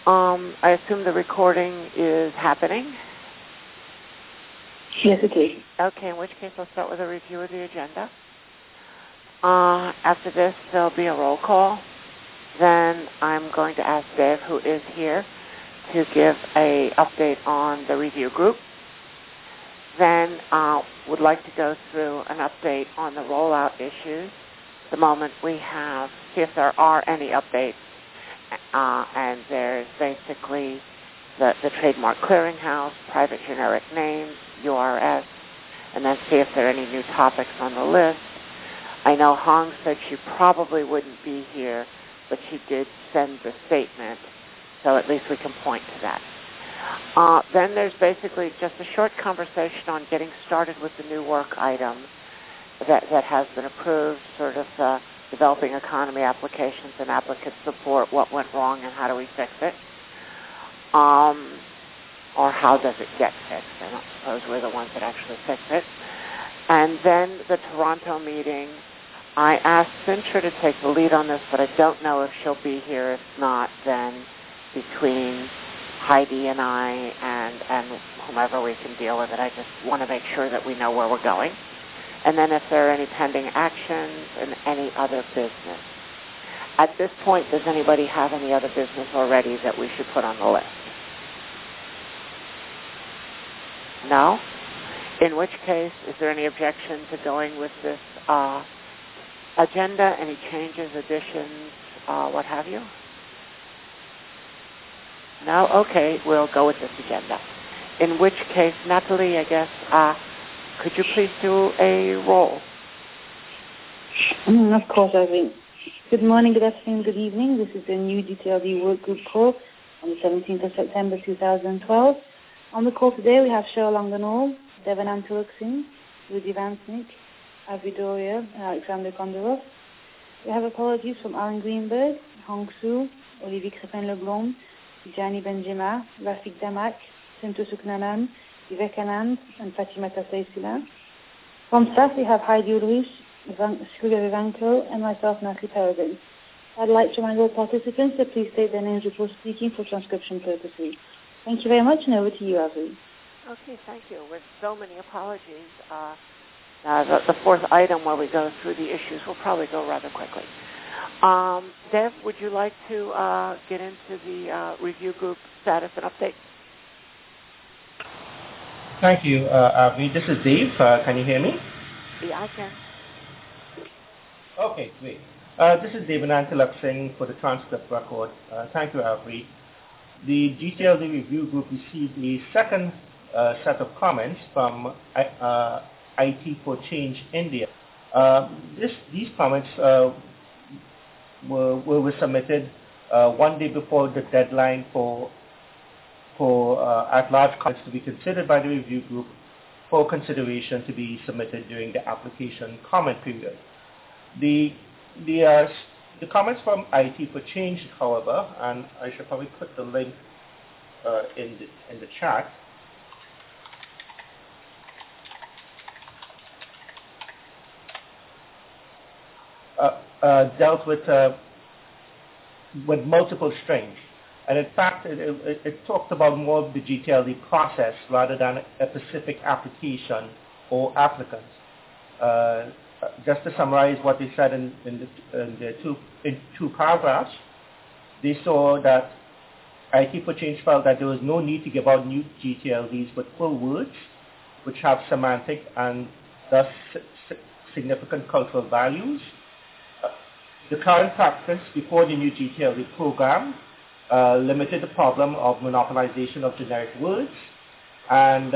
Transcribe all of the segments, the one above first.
I assume the recording is happening? Yes, it is. Okay, in which case I'll start with a review of the agenda. After this, there'll be a roll call. Then I'm going to ask Dave, who is here, to give an update on the review group. Then would like to go through an update on the rollout issues. The moment we have, see if there are any updates. And there's basically the trademark clearinghouse, private generic names, URS, and then see if there are any new topics on the list. I know Hong said she probably wouldn't be here, but she did send the statement, so at least we can point to that. Then there's basically just a short conversation on getting started with the new work item that has been approved, sort of developing economy applications and applicant support, what went wrong and how do we fix it, or how does it get fixed. I don't suppose we're the ones that actually fix it. And then the Toronto meeting, I asked Cintra to take the lead on this, but I don't know if she'll be here. If not, then between Heidi and I and whomever we can deal with it, I just want to make sure that we know where we're going. And then if there are any pending actions and any other business. At this point, does anybody have any other business already that we should put on the list? No? In which case, is there any objection to going with this agenda? Any changes, additions, what have you? No? Okay, we'll go with this agenda. In which case, Natalie, I guess, could you please do a roll? Of course, Irene. Good morning, good afternoon, good evening. This is a new DTLD work group call on the 17th of September 2012. On the call today, we have Cheryl Longanol, Devanand Tulak-Singh, Rudy Vansnick, Avi Doria, and Alexander Kondorov. We have apologies from Alan Greenberg, Hong Su, Olivier Crépin-Leblond, Tijani Benjima, Rafik Damak, Sintu Suknanan, Vivekanand, and Fatima Tassaisila. From staff, we have Heidi Ulrich, Shulia Vivanko, and myself, Natalie Peregrine. I'd like to remind all participants to please state their names before speaking for transcription purposes. Thank you very much, and over to you, Avi. Okay, thank you. With so many apologies, the fourth item where we go through the issues will probably go rather quickly. Dev, would you like to get into the review group status and update? Thank you, Avi. This is Dave. Can you hear me? Yeah, I can. Okay, great. This is Devanand Tulak-Singh for the transcript record. Thank you, Avi. The GTLD review group received a second set of comments from IT for Change India. These comments were submitted one day before the deadline for at-large comments to be considered by the review group for consideration to be submitted during the application comment period. The comments from IT for Change, however, and I should probably put the link in the chat. Dealt with multiple strings. And in fact, it talked about more of the GTLD process rather than a specific application or applicants. Just to summarize what they said in two paragraphs, they saw that IT for Change felt that there was no need to give out new GTLDs with full words, which have semantic and thus significant cultural values. The current practice before the new GTLD program limited the problem of monopolization of generic words, and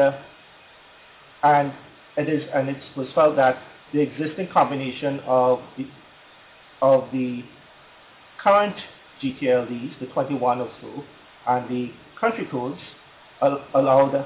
it was felt that the existing combination of the current GTLDs, the 21 or so, and the country codes allowed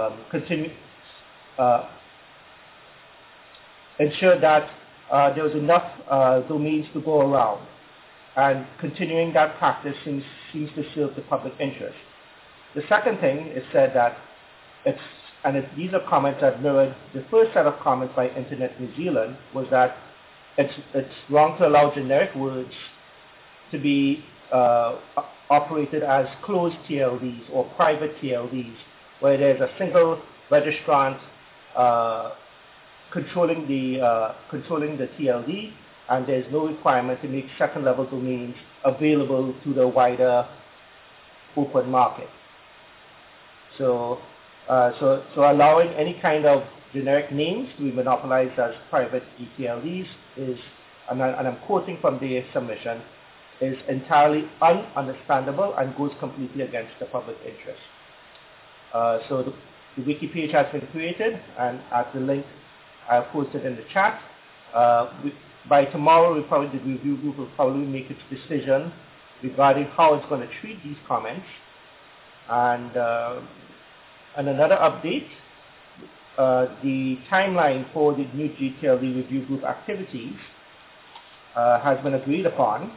ensure that there was enough domains to go around, and continuing that practice seems to serve the public interest. The second thing is said that these are comments that mirrored the first set of comments by Internet New Zealand, was that it's wrong to allow generic words to be operated as closed TLDs or private TLDs, where there's a single registrant controlling the TLD, and there's no requirement to make second-level domains available to the wider open market. So allowing any kind of generic names to be monopolized as private ETLDs is, and I'm quoting from the submission, is entirely ununderstandable and goes completely against the public interest. So the wiki page has been created, and at the link I posted in the chat. By tomorrow, the review group will probably make its decision regarding how it's going to treat these comments. And another update, the timeline for the new GTLD review group activities has been agreed upon.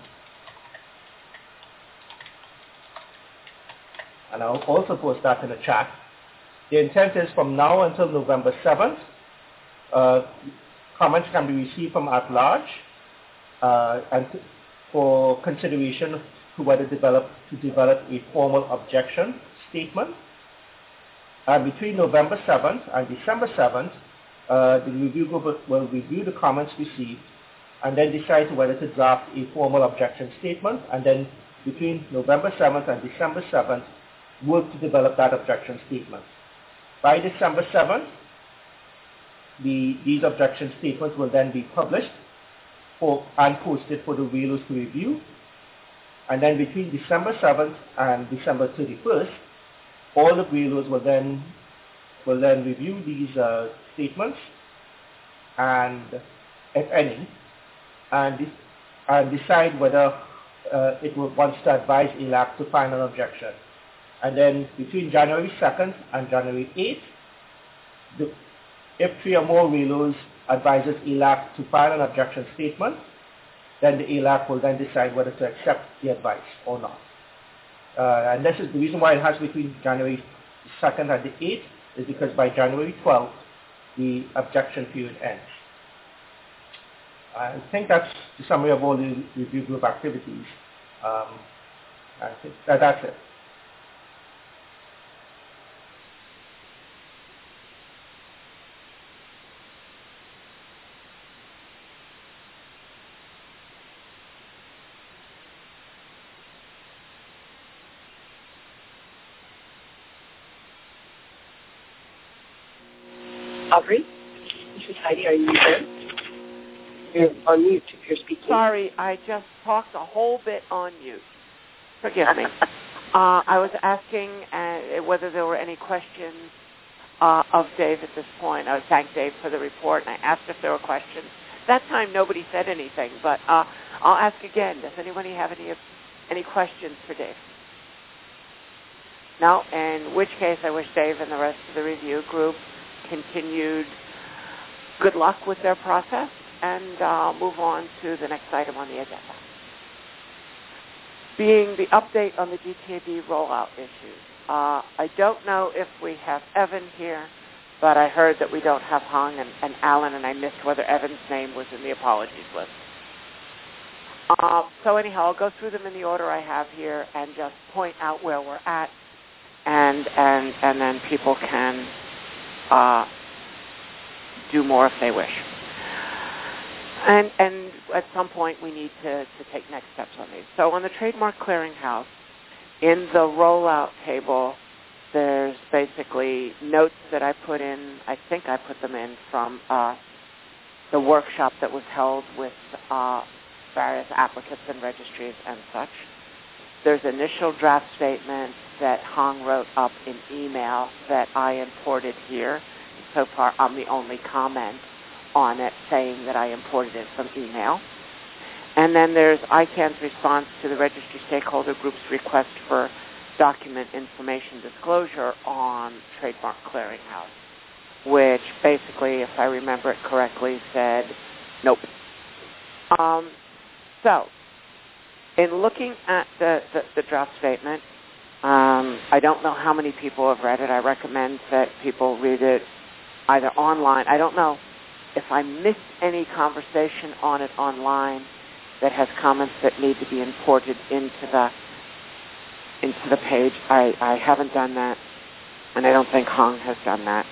And I'll also post that in the chat. The intent is from now until November 7th, comments can be received from at large and for consideration to whether to develop a formal objection statement. And between November 7th and December 7th, the review group will review the comments received and then decide whether to draft a formal objection statement, and then between November 7th and December 7th, work to develop that objection statement. By December 7th, these objection statements will then be published and posted for the WALOs to review. And then between December 7th and December 31st, all the WALOs will then review these statements, and if any, and decide whether it wants to advise ELAC to file an objection. And then between January 2nd and January 8th, if 3 or more WALOs advises ELAC to file an objection statement, then the ELAC will then decide whether to accept the advice or not. And this is the reason why it has between January 2nd and the 8th, is because by January 12th, the objection period ends. I think that's the summary of all the review group activities. I think that's it. Aubrey, this is Heidi. Are you there? You're on mute if you're speaking. Sorry, I just talked a whole bit on mute. Forgive me. I was asking whether there were any questions of Dave at this point. I thanked Dave for the report, and I asked if there were questions. That time, nobody said anything, but I'll ask again. Does anybody have any questions for Dave? No? In which case, I wish Dave and the rest of the review group continued good luck with their process, and move on to the next item on the agenda, being the update on the GTAB rollout issues. I don't know if we have Evan here, but I heard that we don't have Hung and Alan, and I missed whether Evan's name was in the apologies list. So anyhow, I'll go through them in the order I have here and just point out where we're at, and then people can do more if they wish. And at some point we need to take next steps on these. So on the Trademark Clearinghouse, in the rollout table, there's basically notes that I put in. I think I put them in from the workshop that was held with various applicants and registries and such. There's initial draft statements that Hong wrote up in email that I imported here. So far, I'm the only comment on it, saying that I imported it from email. And then there's ICANN's response to the registry stakeholder group's request for document information disclosure on Trademark Clearinghouse, which basically, if I remember it correctly, said nope. So, in looking at the draft statement, I don't know how many people have read it. I recommend that people read it either online. I don't know if I missed any conversation on it online that has comments that need to be imported into into the page. I haven't done that, and I don't think Hong has done that.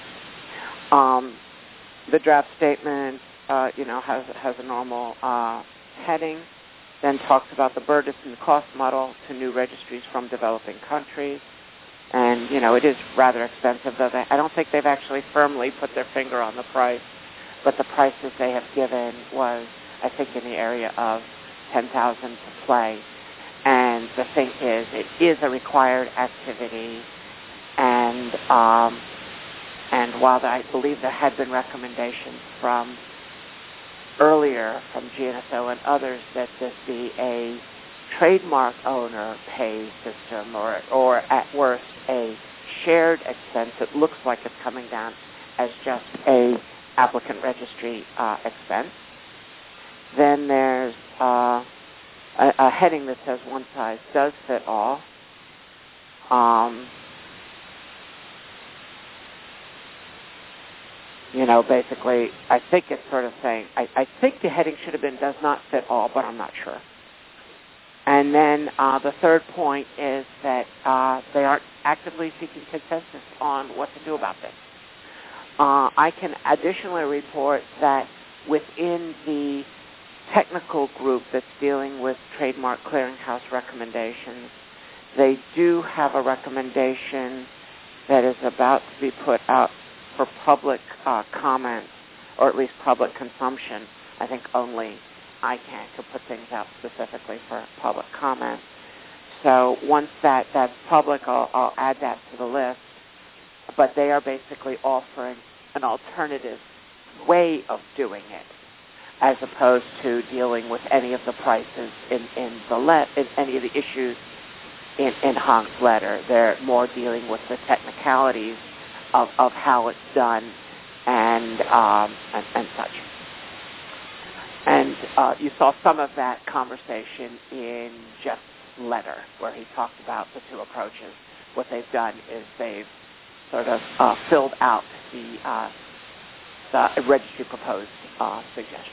The draft statement, has a normal heading, then talks about the burden and cost model to new registries from developing countries. And, it is rather expensive, though I don't think they've actually firmly put their finger on the price, but the prices they have given was, I think, in the area of $10,000 to play. And the thing is, it is a required activity, and while I believe there had been recommendations from earlier from GNSO and others that this be a trademark owner pay system or at worst a shared expense, it looks like it's coming down as just a applicant registry expense. Then there's a heading that says one size does fit all. Basically, I think it's sort of saying, I think the heading should have been does not fit all, but I'm not sure. And then the third point is that they aren't actively seeking consensus on what to do about this. I can additionally report that within the technical group that's dealing with trademark clearinghouse recommendations, they do have a recommendation that is about to be put out for public comment, or at least public consumption. I think only ICANN could put things out specifically for public comment. So once that's public, I'll add that to the list. But they are basically offering an alternative way of doing it, as opposed to dealing with any of the prices in any of the issues in Hong's letter. They're more dealing with the technicalities of how it's done and such. And you saw some of that conversation in Jeff's letter, where he talked about the two approaches. What they've done is they've sort of filled out the registry proposed suggestion.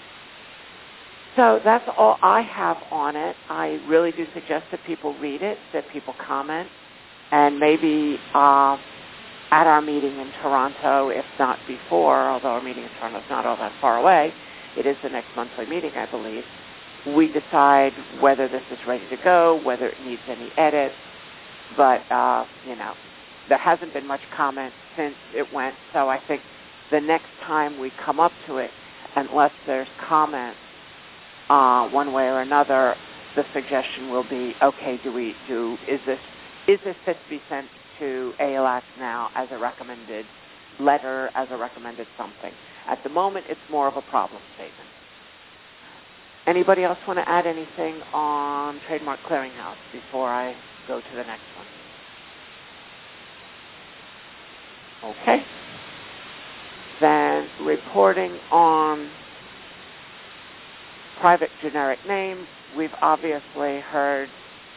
So that's all I have on it. I really do suggest that people read it, that people comment, and maybe at our meeting in Toronto, if not before, although our meeting in Toronto is not all that far away, it is the next monthly meeting, I believe, we decide whether this is ready to go, whether it needs any edits. But, there hasn't been much comment since it went, so I think the next time we come up to it, unless there's comment one way or another, the suggestion will be, okay, is this fit to be sent to ALAC now as a recommended letter, as a recommended something? At the moment, it's more of a problem statement. Anybody else want to add anything on Trademark Clearinghouse before I go to the next one? Okay. Then reporting on private generic names, we've obviously heard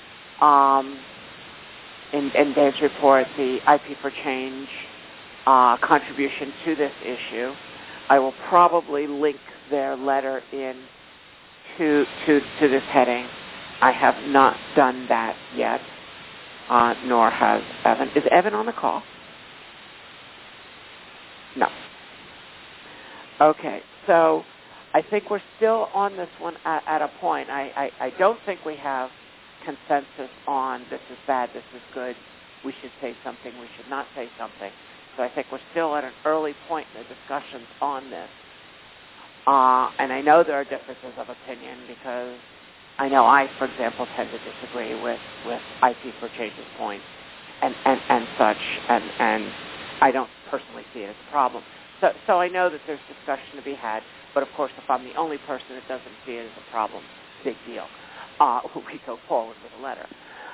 in Dave's report the IP for Change contribution to this issue. I will probably link their letter in to this heading. I have not done that yet, nor has Evan. Is Evan on the call? No. Okay, so I think we're still on this one at a point. I don't think we have consensus on this is bad, this is good, we should say something, we should not say something. So I think we're still at an early point in the discussions on this. And I know there are differences of opinion because I know I, for example, tend to disagree with IP for Change's points and such, and I don't personally see it as a problem. So I know that there's discussion to be had, but of course if I'm the only person that doesn't see it as a problem, big deal. We go forward with a letter.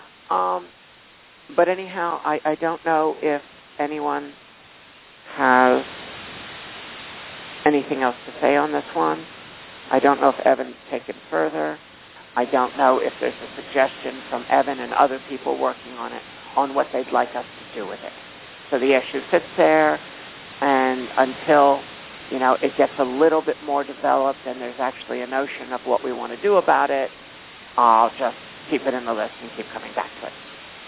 But anyhow, I don't know if anyone has anything else to say on this one. I don't know if Evan's taken further. I don't know if there's a suggestion from Evan and other people working on it on what they'd like us to do with it. So the issue sits there, and until it gets a little bit more developed and there's actually a notion of what we want to do about it, I'll just keep it in the list and keep coming back to it.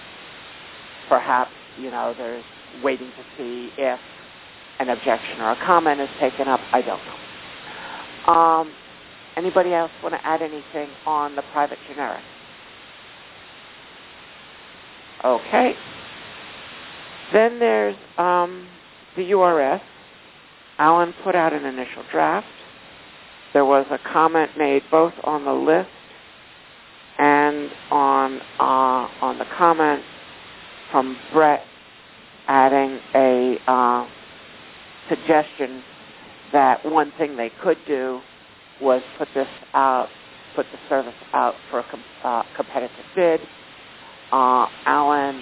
perhaps, there's waiting to see if an objection or a comment is taken up. I don't know. Anybody else want to add anything on the private generic? Okay. Then there's the URS. Alan put out an initial draft. There was a comment made both on the list and on the comment from Brett adding a suggestion that one thing they could do was put the service out for a competitive bid. Alan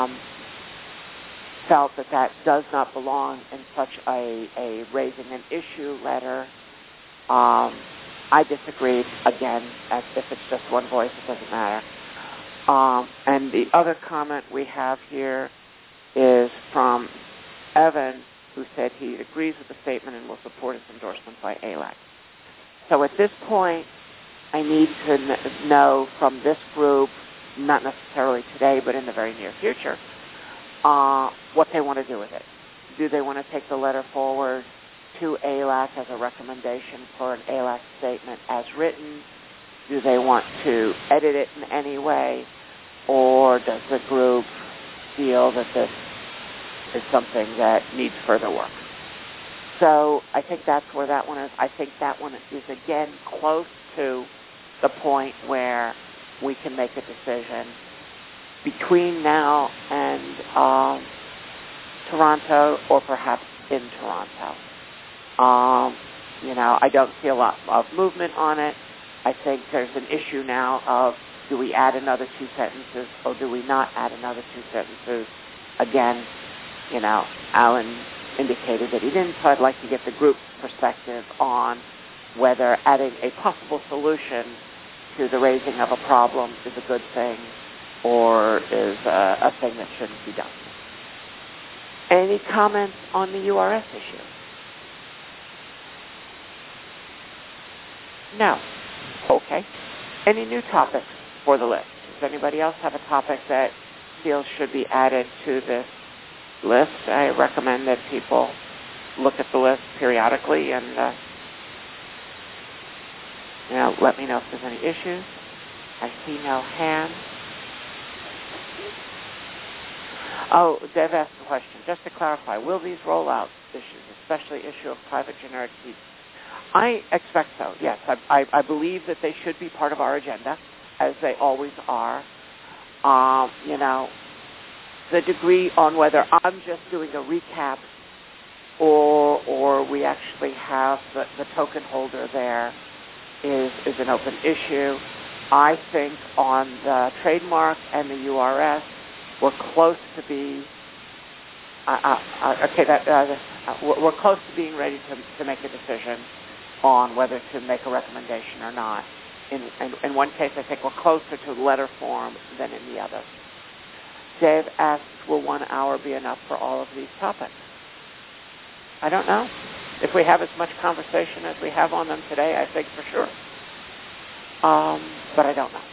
felt that does not belong in such a raising an issue letter. I disagreed, again, as if it's just one voice, it doesn't matter. And the other comment we have here is from Evan, who said he agrees with the statement and will support its endorsement by ALAC. So at this point, I need to know from this group, not necessarily today, but in the very near future, what they want to do with it. Do they want to take the letter forward to ALAC as a recommendation for an ALAC statement as written? Do they want to edit it in any way? Or does the group feel that this is something that needs further work? So I think that's where that one is. I think that one is, again, close to the point where we can make a decision between now and Toronto, or perhaps in Toronto. I don't see a lot of movement on it. I think there's an issue now of, do we add another 2 sentences or do we not add another 2 sentences? Again, Alan indicated that he didn't, so I'd like to get the group's perspective on whether adding a possible solution to the raising of a problem is a good thing or is a thing that shouldn't be done. Any comments on the URS issue? No. Okay. Any new topics for the list? Does anybody else have a topic that feels should be added to this list? I recommend that people look at the list periodically and let me know if there's any issues. I see no hands. Oh, Dev asked a question. Just to clarify, will these rollout issues, especially issue of private generic seeds? I expect so, yes. I believe that they should be part of our agenda, as they always are. The degree on whether I'm just doing a recap or we actually have the token holder there is an open issue. I think on the trademark and the URS, we're close to be we're close to being ready to make a decision on whether to make a recommendation or not. In one case, I think we're closer to letter form than in the other. Dave asks, will 1 hour be enough for all of these topics? I don't know. If we have as much conversation as we have on them today, I think for sure. But I don't know.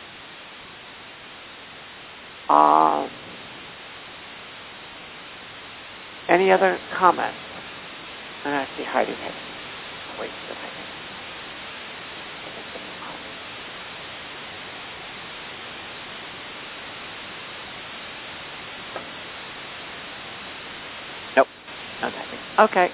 Any other comments? And I see Heidi's head. Wait a second. Nope. Okay.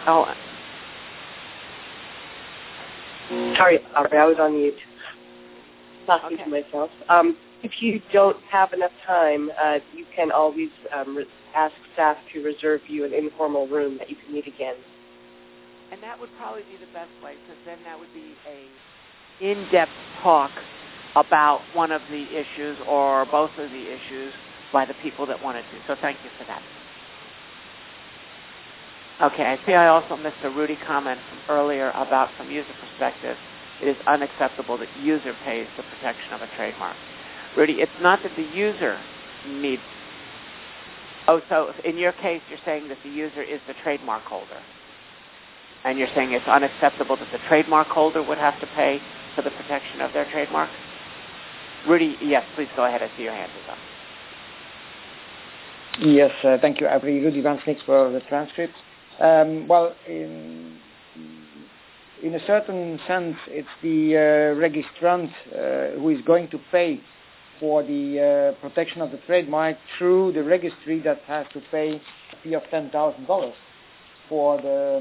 Sorry, I was on mute. Talking to myself. If you don't have enough time, you can always ask staff to reserve you an informal room that you can meet again. And that would probably be the best way, because then that would be a in-depth talk about one of the issues or both of the issues by the people that wanted to. So thank you for that. Okay, I see I also missed a Rudy comment from earlier about, from user perspective, it is unacceptable that user pays the protection of a trademark. Rudy, it's not that the user needs... Oh, so in your case, you're saying that the user is the trademark holder. And you're saying it's unacceptable that the trademark holder would have to pay for the protection of their trademark? Rudy, yes, please go ahead. I see your hand is up. Yes, thank you, Avery. Rudy Van Sniks for the transcript. Well, in a certain sense, it's the registrant who is going to pay for the protection of the trademark through the registry that has to pay a fee of $10,000 for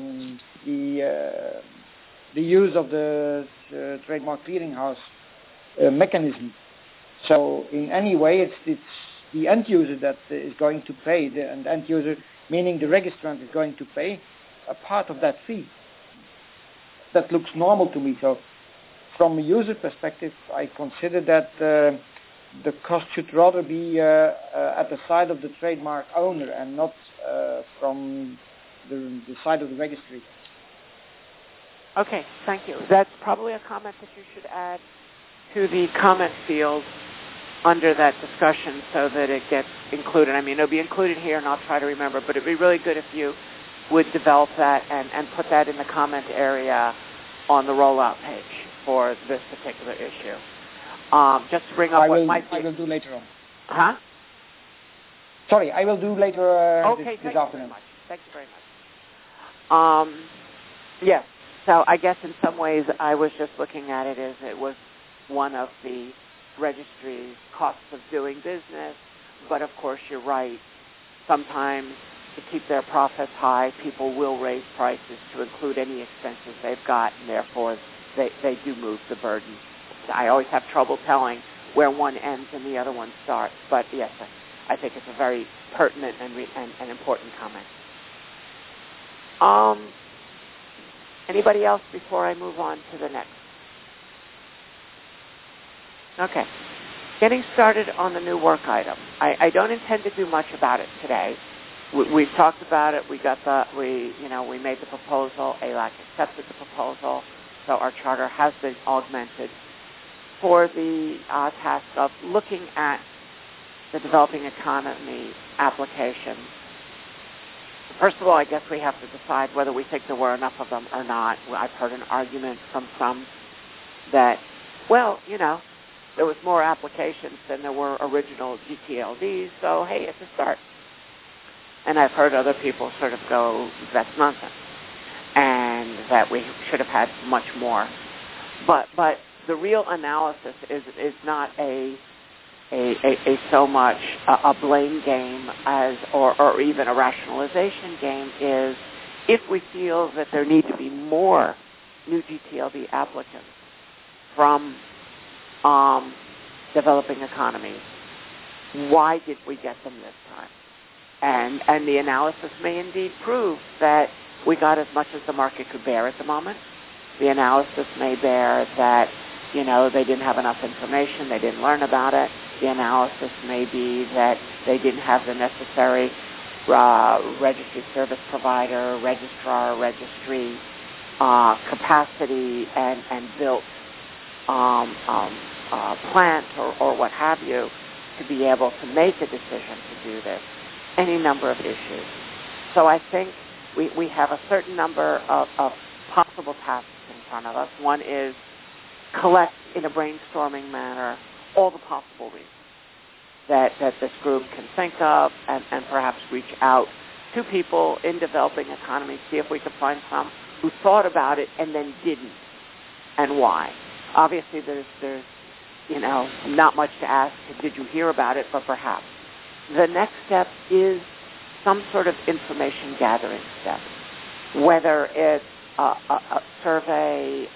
the use of the trademark clearinghouse mechanism. So in any way, it's the end user that is going to pay, and the end user, meaning the registrant, is going to pay a part of that fee. That looks normal to me. So from a user perspective, I consider that the cost should rather be at the side of the trademark owner and not from the side of the registry. Okay, thank you. That's probably a comment that you should add to the comment field under that discussion so that it gets included. I mean, it'll be included here, and I'll try to remember, but it'd be really good if you would develop that and put that in the comment area on the rollout page for this particular issue. Just to bring up I will do later on. Huh? Sorry, I will do later this afternoon. Thank you very much. Yes, so I guess in some ways I was just looking at it as it was one of the registry's costs of doing business, but of course you're right. Sometimes to keep their profits high, people will raise prices to include any expenses they've got, and therefore they do move the burden. I always have trouble telling where one ends and the other one starts, but yes, I think it's a very pertinent and important comment. Anybody else before I move on to the next? Okay. Getting started on the new work item. I don't intend to do much about it today. We've talked about it. We made the proposal. ALAC accepted the proposal, so our charter has been augmented for the task of looking at the developing economy applications. First of all, I guess we have to decide whether we think there were enough of them or not. I've heard an argument from some that, there was more applications than there were original GTLDs, so hey, it's a start. And I've heard other people sort of go, that's nonsense, and that we should have had much more. But the real analysis is not a so much a blame game as or even a rationalization game. Is if we feel that there need to be more new GTLD applicants from developing economies, why did we get them this time? And the analysis may indeed prove that we got as much as the market could bear at the moment. The analysis may bear that, they didn't have enough information, they didn't learn about it. The analysis may be that they didn't have the necessary registry service provider, registrar, registry capacity and built plant or what have you to be able to make a decision to do this. Any number of issues. So I think we have a certain number of possible tasks in front of us. One is collect in a brainstorming manner all the possible reasons that this group can think of and perhaps reach out to people in developing economies, see if we can find some who thought about it and then didn't, and why. Obviously there's not much to ask, did you hear about it, but perhaps. The next step is some sort of information gathering step, whether it's a survey,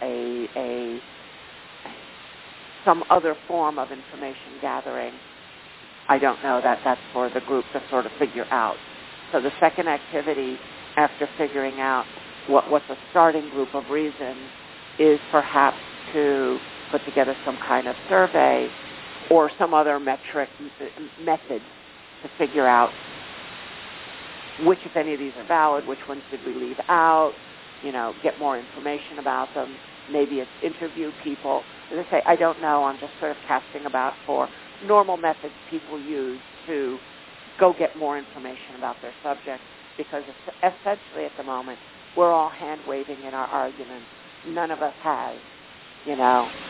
some other form of information gathering. I don't know. That's for the group to sort of figure out. So the second activity, after figuring out what's a starting group of reasons, is perhaps to put together some kind of survey or some other method to figure out which, if any of these are valid, which ones did we leave out, get more information about them. Maybe it's interview people. As I say, I don't know. I'm just sort of casting about for normal methods people use to go get more information about their subject, because essentially at the moment we're all hand-waving in our arguments. None of us has,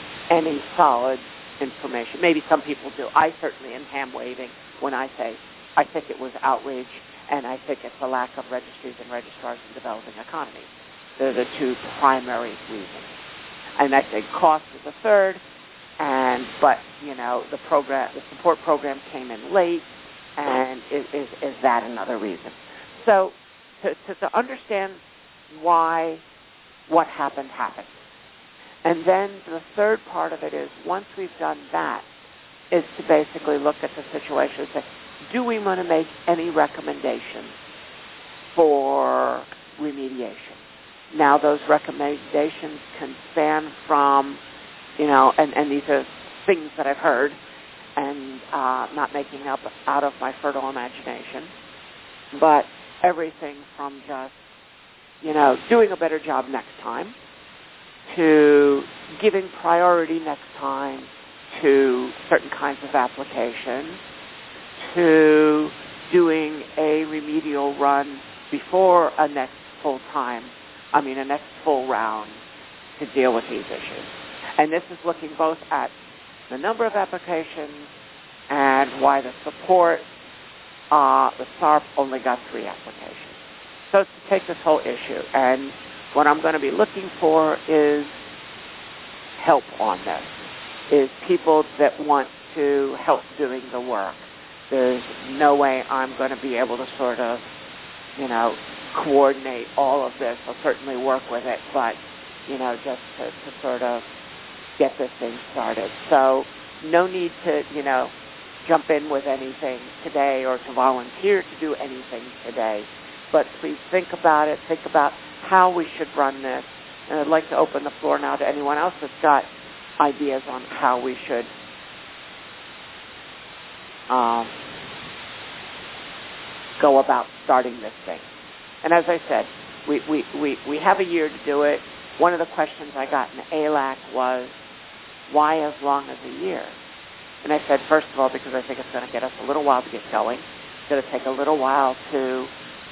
any solid information. Maybe some people do. I certainly am hand-waving when I say I think it was outreach, and I think it's the lack of registries and registrars in developing economies. They're the two primary reasons. And I think cost is the third, but the support program came in late, and is that another reason? So to understand why what happened. And then the third part of it is, once we've done that, is to basically look at the situation and say, do we want to make any recommendations for remediation? Now, those recommendations can span from, and these are things that I've heard, and not making up out of my fertile imagination, but everything from just, doing a better job next time, to giving priority next time to certain kinds of applications, to doing a remedial run before a next full round to deal with these issues. And this is looking both at the number of applications and why the SARP only got 3 applications. So it's to take this whole issue. And what I'm going to be looking for is help on this, is people that want to help doing the work. There's no way I'm going to be able to sort of, coordinate all of this. I'll certainly work with it, but, just to sort of get this thing started. So no need to, jump in with anything today or to volunteer to do anything today. But please think about it. Think about how we should run this. And I'd like to open the floor now to anyone else that's got ideas on how we should go about starting this thing. And as I said, we have a year to do it. One of the questions I got in ALAC was, why as long as a year? And I said, first of all, because I think it's going to get us a little while to get going. It's going to take a little while to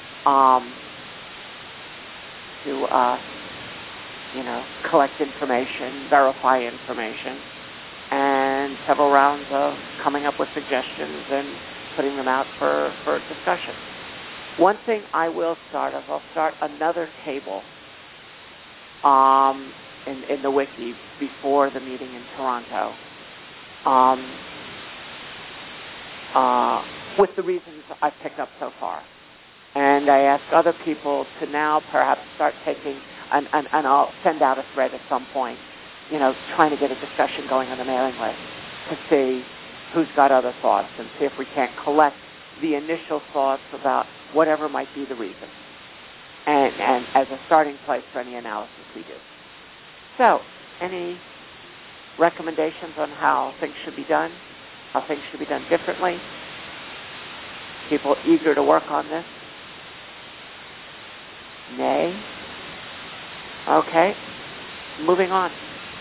collect information, verify information, and several rounds of coming up with suggestions and putting them out for discussion. One thing I will start is I'll start another table in the wiki before the meeting in Toronto with the reasons I've picked up so far. And I ask other people to now perhaps start taking, and I'll send out a thread at some point, trying to get a discussion going on the mailing list to see who's got other thoughts and see if we can't collect the initial thoughts about whatever might be the reason, and as a starting place for any analysis we do. So, any recommendations on how things should be done, how things should be done differently? People eager to work on this? Nay? Okay. Moving on.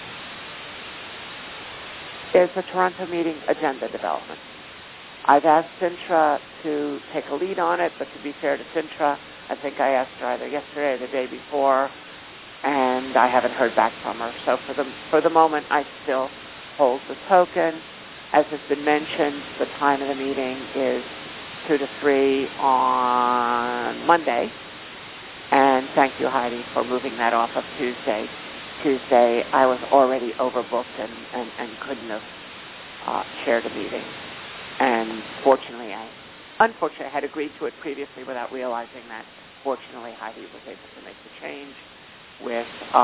Is the Toronto meeting agenda development. I've asked Sintra to take a lead on it, but to be fair to Sintra, I think I asked her either yesterday or the day before, and I haven't heard back from her. So for the moment, I still hold the token. As has been mentioned, the time of the meeting is 2 to 3 on Monday. And thank you, Heidi, for moving that off of Tuesday. Tuesday, I was already overbooked and couldn't have chaired a meeting. And unfortunately, I had agreed to it previously without realizing that. Fortunately, Heidi was able to make the change with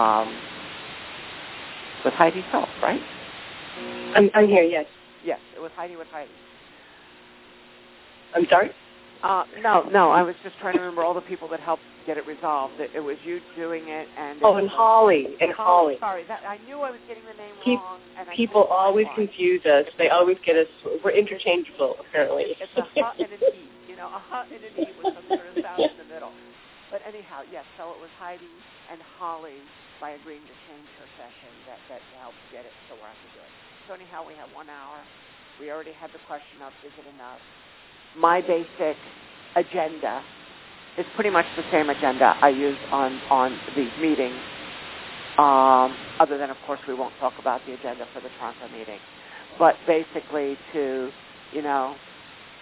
Heidi's help, right? I'm here, yes. Yes, it was Heidi with Heidi. I'm sorry? No, I was just trying to remember all the people that helped get it resolved. It was you doing it, and Holly. Sorry, I knew I was getting the name wrong. And people always confuse us. They always get us. We're interchangeable, apparently. It's a H and an E. A H and an E with some sort of sound in the middle. But anyhow, yes. So it was Heidi and Holly, by agreeing to change her session, that helped get it so we're to do it. So anyhow, we have 1 hour. We already had the question of, is it enough? My basic agenda is pretty much the same agenda I use on these meetings, other than, of course, we won't talk about the agenda for the Toronto meeting. But basically to,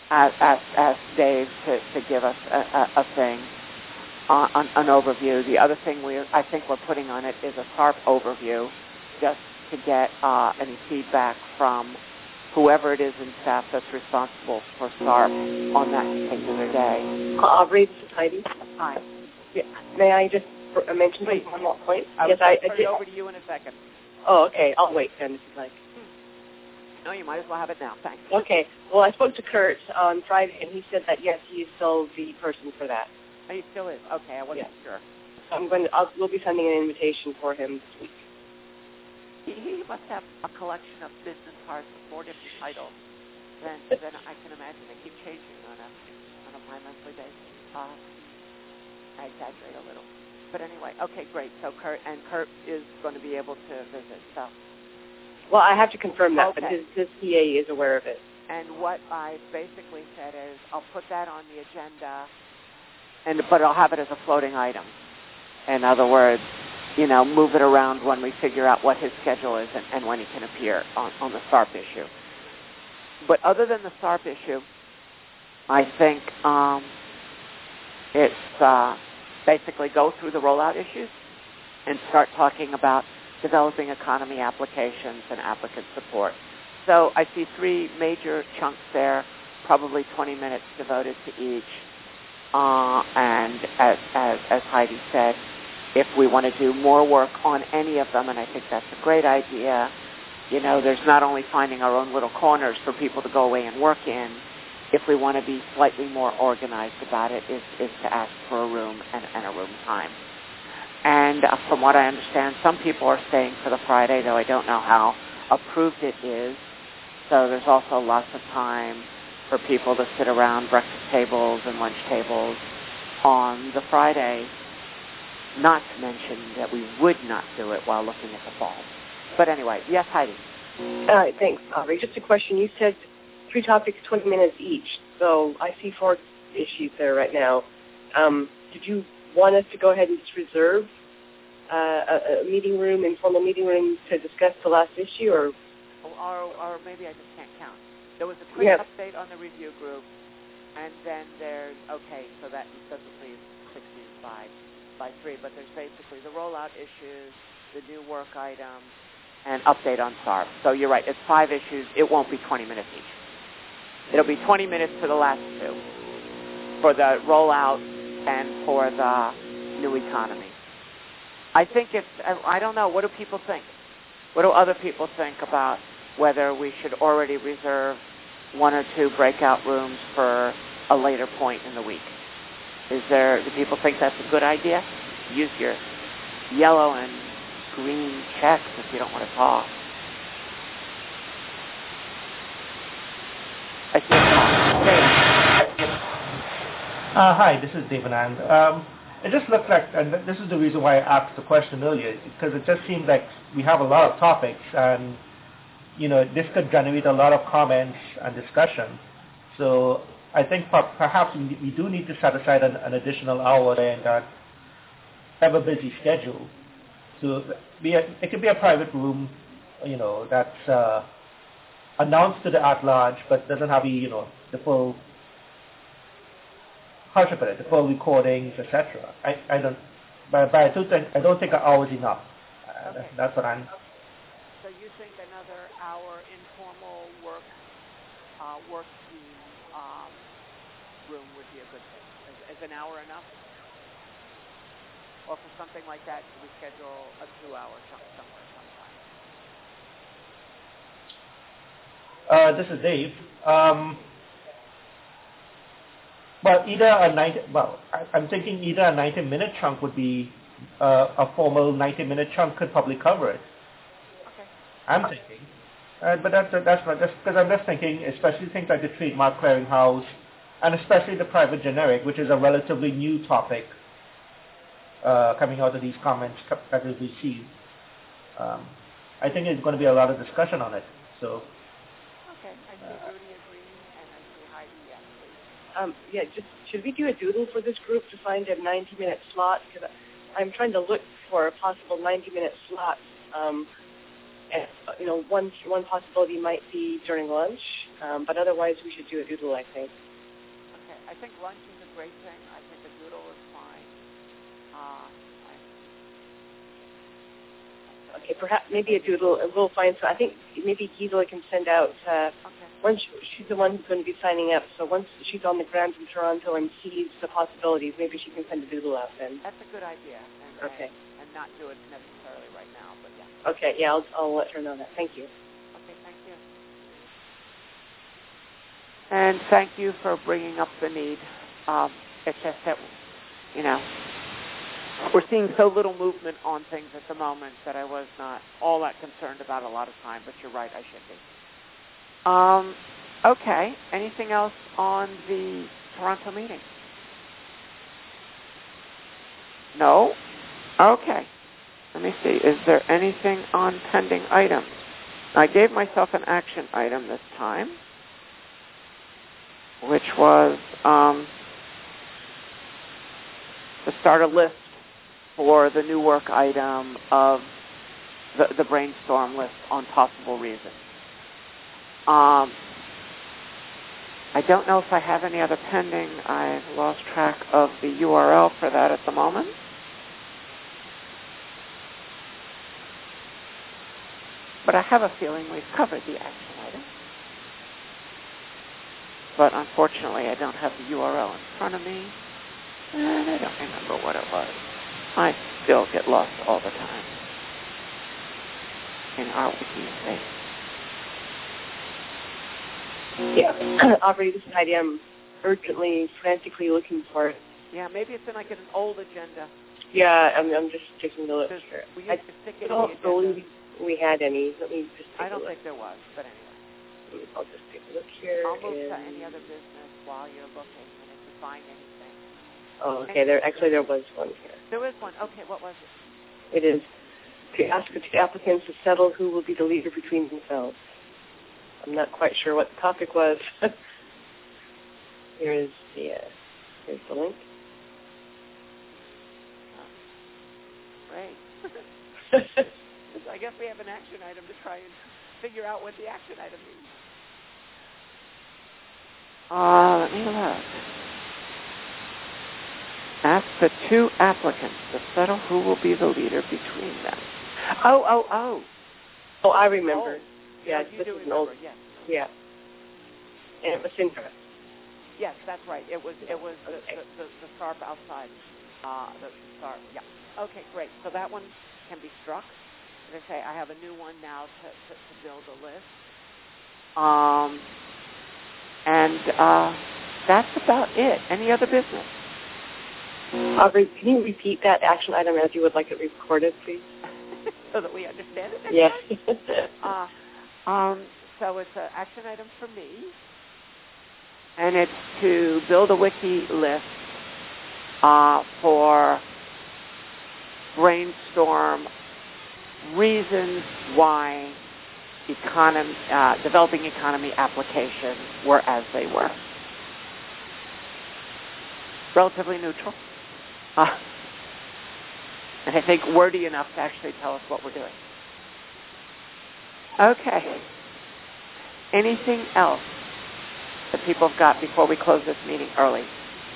ask Dave to give us a thing, an overview. The other thing I think we're putting on it is a SARP overview, just to get any feedback from whoever it is in staff that's responsible for SARP on that particular day. I'll read this, Heidi. Hi. Yeah. May I just mention one more point? Yes, I turn it over to you in a second. Oh, okay. I'll wait then if you'd like. No, you might as well have it now. Thanks. Okay. Well, I spoke to Kurt on Friday, and he said that, yes, he is still the person for that. Oh, he still is? Okay, I wasn't sure. So we'll be sending an invitation for him this week. He must have a collection of business cards with 4 different titles. Then I can imagine they keep changing on a bi-monthly basis. I exaggerate a little. But anyway, okay, great. So Kurt is going to be able to visit. So. Well, I have to confirm that, okay. But his PA is aware of it. And what I basically said is I'll put that on the agenda, but I'll have it as a floating item. In other words, move it around when we figure out what his schedule is and when he can appear on the SARP issue. But other than the SARP issue, I think it's basically go through the rollout issues and start talking about developing economy applications and applicant support. So I see 3 major chunks there, probably 20 minutes devoted to each. And as Heidi said, if we want to do more work on any of them, and I think that's a great idea, there's not only finding our own little corners for people to go away and work in. If we want to be slightly more organized about it, is to ask for a room and a room time. And from what I understand, some people are staying for the Friday, though I don't know how approved it is. So there's also lots of time for people to sit around breakfast tables and lunch tables on the Friday, not to mention that we would not do it while looking at the fall. But anyway, yes, Heidi. Thanks, Aubrey. Just a question. You said 3 topics, 20 minutes each. So I see 4 issues there right now. Did you want us to go ahead and just reserve a meeting room, informal meeting room, to discuss the last issue, or maybe I just can't count. There was a quick update on the review group, and then there's, so that doesn't leave 65 by 3, but there's basically the rollout issues, the new work items, and update on SARP. So you're right, it's 5 issues. It won't be 20 minutes each. It'll be 20 minutes for the last 2, for the rollout and for the new economy. I think I don't know, what do people think? What do other people think about whether we should already reserve 1 or 2 breakout rooms for a later point in the week? Do people think that's a good idea? Use your yellow and green checks if you don't want to talk. I see Hi, this is Devanand. It just looks like, and this is the reason why I asked the question earlier, because it just seems like we have a lot of topics, and this could generate a lot of comments and discussion. So I think perhaps we do need to set aside an additional hour in that ever-busy schedule. So it could be a private room, that's announced to the at-large, but doesn't have the full, how should I put it, the full recordings, etc. I don't think an hour is enough. That's what I'm. So you think another hour informal work team room would be a good thing? Is an hour enough? Or for something like that, should we schedule a 2-hour chunk somewhere sometime? This is Dave. I'm thinking either a 90-minute chunk would be a formal 90-minute chunk could probably cover it. Okay. I'm thinking, but that's because I'm just thinking, especially things like the trademark clearinghouse, and especially the private generic, which is a relatively new topic coming out of these comments that we've received. I think there's going to be a lot of discussion on it. So. Okay, I see Rudy agreeing, and I see Heidi, yes, please. Should we do a doodle for this group to find a 90-minute slot? Because I'm trying to look for a possible 90-minute slot And, one possibility might be during lunch, but otherwise we should do a doodle, I think. Okay, I think lunch is a great thing. I think a doodle is fine. Okay, perhaps maybe a doodle. We'll find. So I think maybe Gisela can send out. Once she's the one who's going to be signing up. So once she's on the ground in Toronto and sees the possibilities, maybe she can send a doodle out then. That's a good idea. Okay. And not do it necessarily right now, but yeah. Okay. Yeah, I'll let her know that. Thank you. Okay. Thank you. And thank you for bringing up the need. It's just that, we're seeing so little movement on things at the moment that I was not all that concerned about a lot of time, but you're right, I should be. Okay. Anything else on the Toronto meeting? No? Okay. Let me see. Is there anything on pending items? I gave myself an action item this time, which was to start a list for the new work item of the brainstorm list on possible reasons. I don't know if I have any other pending. I've lost track of the URL for that at the moment. But I have a feeling we've covered the action item. But unfortunately, I don't have the URL in front of me, and I don't remember what it was. I still get lost all the time in our wiki space. Yeah, Aubrey, this is Heidi. I'm urgently, frantically looking for it. Yeah, maybe it's in like an old agenda. Yeah, I'm just taking a look here. We used to stick it in the don't agenda. believe we had any. Let me just take I don't a look. think there was, but anyway. I'll just take a look here. I'll move to any other business while you're looking, and if you find anything. Oh, okay. There was one here. There was one. Okay, what was it? It is to ask the applicants to settle who will be the leader between themselves. I'm not quite sure what the topic was. Here's the link. Great. I guess we have an action item to try and figure out what the action item means. Let me look. Ask the two applicants to settle who will be the leader between them. Oh, I remember. Yeah, you this do is an remember, old. yes. Yeah. And it was Sintra. Yes, that's right. It was Okay. the SARP outside. The SARP. Yeah. Okay, great. So that one can be struck. As I say, I have a new one now to build a list. And that's about it. Any other business? Aubrey, can you repeat that action item as you would like it recorded, please? So that we understand it? Yes. So it's an action item for me, and it's to build a wiki list for brainstorm reasons why developing economy applications were as they were. Relatively neutral. And I think wordy enough to actually tell us what we're doing. Okay. Anything else that people have got before we close this meeting early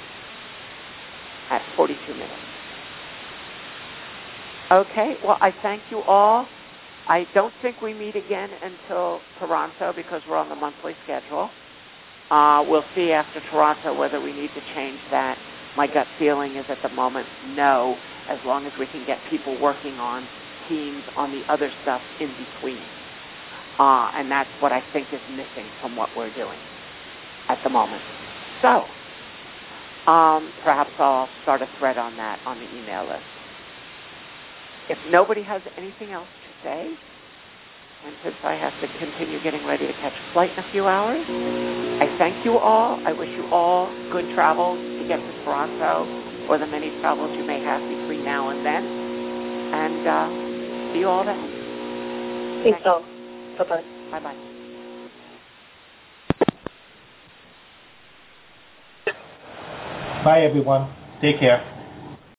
at 42 minutes? Okay. Well, I thank you all. I don't think we meet again until Toronto because we're on the monthly schedule. We'll see after Toronto whether we need to change that. My gut feeling is at the moment, no, as long as we can get people working on teams on the other stuff in between. And that's what I think is missing from what we're doing at the moment. So, perhaps I'll start a thread on that on the email list. If nobody has anything else to say, and since I have to continue getting ready to catch a flight in a few hours, I thank you all. I wish you all good travels to get to Toronto, or the many travels you may have between now and then. And see you all then. Thanks all. Bye-bye. Bye-bye. Bye, everyone. Take care.